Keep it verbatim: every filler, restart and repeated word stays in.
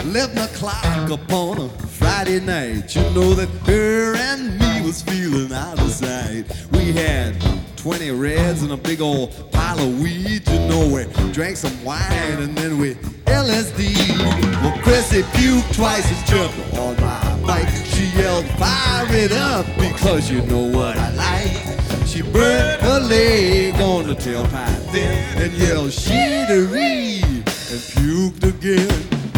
eleven o'clock upon a Friday night. You know that her and me was feeling out of sight. We had twenty reds and a big old pile of weed. You know, we drank some wine and then we L S D. Well, Chrissy puked twice and jumped on my bike. She yelled, fire it up, because you know what I like. She burned her leg on the tailpipe then and yelled, shittery, and puked again.